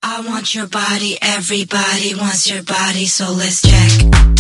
I want your body, everybody wants your body, so let's check.